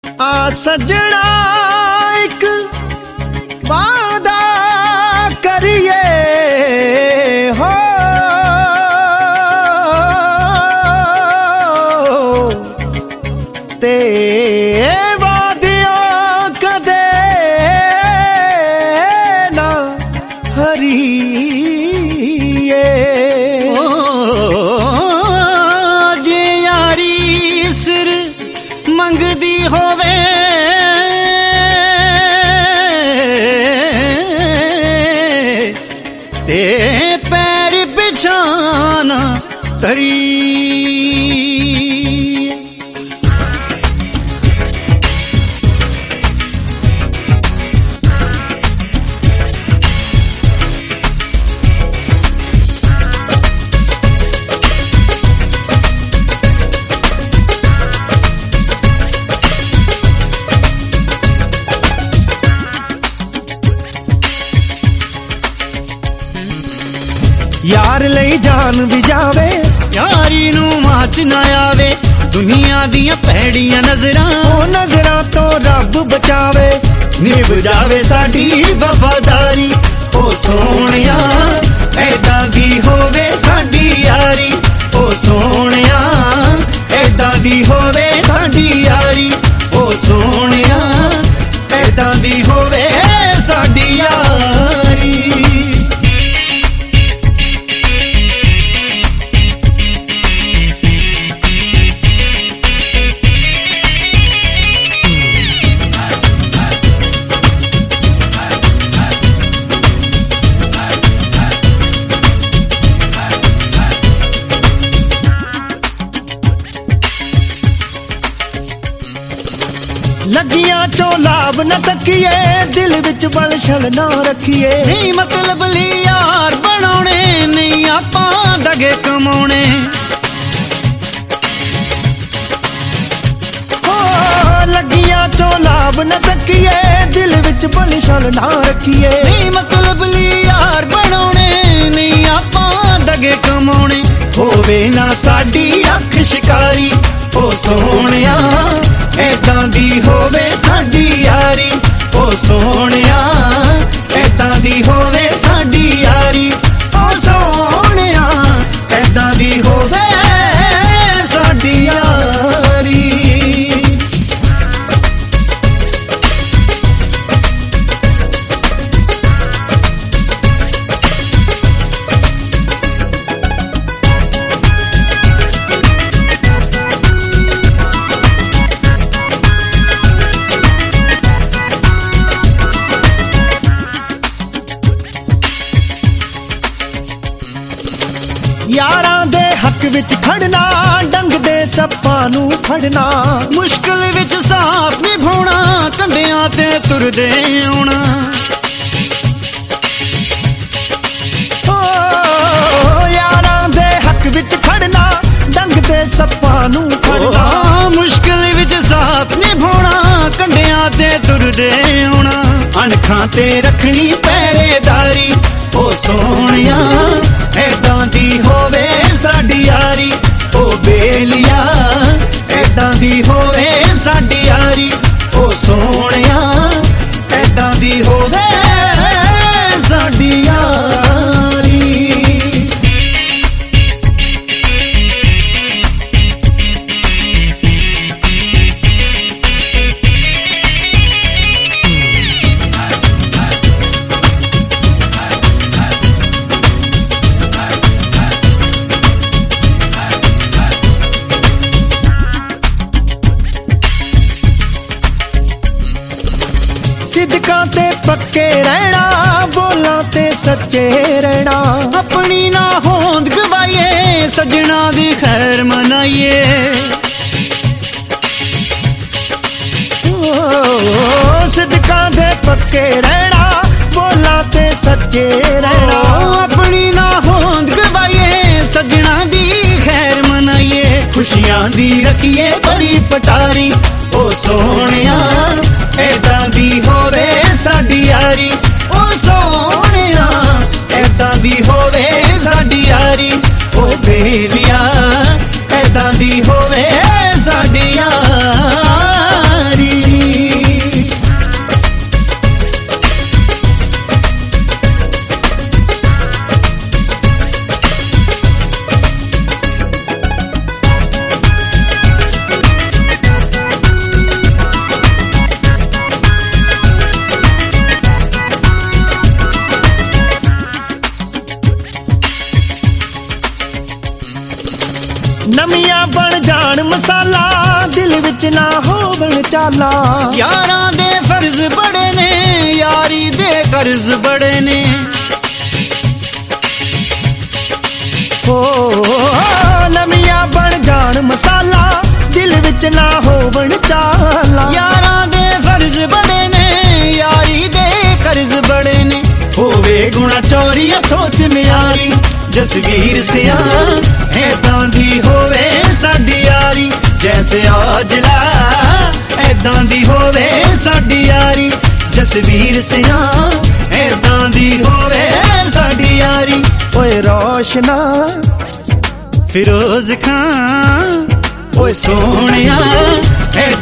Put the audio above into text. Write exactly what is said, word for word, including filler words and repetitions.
आ सजना एक वादा करिए हो ते वादियां कदे ना हरिए जे यारी सिर मंगदी होवे ते पैर बिछाना तरी यार लई जान भी जावे यारी नू माच ना आवे दुनिया दियां भैड़ियां नजरां ओ नजरां तो रब बचावे निभ जावे साडी वफादारी ओ सोहणिया ऐदां दी होवे साडी यारी ओ सोहणिया ऐदां दी होवे साडी यारी ओ सोहणिया ऐदां दी होवे साडी यारी लगियां चो लाभ न तकिए दिल विच बलछल ना रखिए नहीं मतलब ली यार बनाने नहीं आपां दगे कमाने ओ लगियां चो लाभ न तकिए दिल विच बलछल ना रखिए नहीं मतलब ली यार बनाने नहीं आपां दगे कमाने होवे ना साडी अख शिकारी ओ सोहणिया ऐदां दी होवे साडी यारी ओ सोहणिया ऐदां दी होवे साडी यारी ओ सोहणिया ऐदां दी होवे साडी यारी यारां दे हक विच खड़ना डंग दे सप्पां नू फड़ना मुश्किल विच साथ निभाउणा कंडियां ते तुरदे आउणा ओ यारां दे हक विच खड़ना डंग दे सप्पां नू फड़ना मुश्किल विच साथ निभाउणा कंडियां ते तुरदे आउणा अणखां ते रखनी पहरेदारी ओ सोहणिया ऐदां दी होवे साडी यारी ओ बेलिया ऐदां दी होवे साडी यारी ओ सोहणिया ऐदां दी होवे साडी यारी सिदकां ते पक्के रहना बोलां ते सच्चे रहना अपनी ना होंद गवाइए सजना दी खैर मनाइए सिदकां दे पक्के रहना बोलां ते सच्चे रहना अपनी ना होंद गवाइए सजना दी खैर मनाइए खुशियां दी रखिए बड़ी पटारी ओ सोहणिया ऐदां दी होवे साडी यारी ओ सोहणिया ऐदां दी होवे साडी यारी ओ बेलिया ऐदां दी होवे साडी यारी। ਵਿੱਚ ਨਾ ਹੋਵਣ ਚਾਲਾ ਯਾਰਾਂ ਦੇ ਫਰਜ਼ ਬੜੇ ਨੇ ਯਾਰੀ ਦੇ ਕਰਜ਼ ਬੜੇ ਨੇ ਹੋ ਲਮੀਆਂ ਬਣ ਜਾਣ ਮਸਾਲਾ ਦਿਲ ਵਿੱਚ ਨਾ ਹੋਵਣ ਚਾਲਾ ਯਾਰਾਂ ਦੇ ਫਰਜ਼ ਬੜੇ ਨੇ ਯਾਰੀ ਦੇ ਕਰਜ਼ ਬੜੇ ਨੇ ਹੋਵੇ ਗੁਣਾ ਚੋਰੀਆ ਸੋਚ ਮਿਆਰੀ ਜਸਵੀਰ ਸਿਆ ਐਦਾਂ ਦੀ ਹੋਵੇ ਸਾਡੀ ਯਾਰੀ ਜੈਸੇ ਔਜਲਾ ਐਦਾਂ ਦੀ ਹੋਵੇ ਸਾਡੀ ਯਾਰੀ ਜਸਵੀਰ ਸਿਆ ਐਦਾਂ ਦੀ ਹੋਵੇ ਸਾਡੀ ਯਾਰੀ ਓਏ ਰੋਸ਼ਨਾ ਫਿਰੋਜ਼ ਖਾਂ ਓਏ ਸੋਹਣਿਆ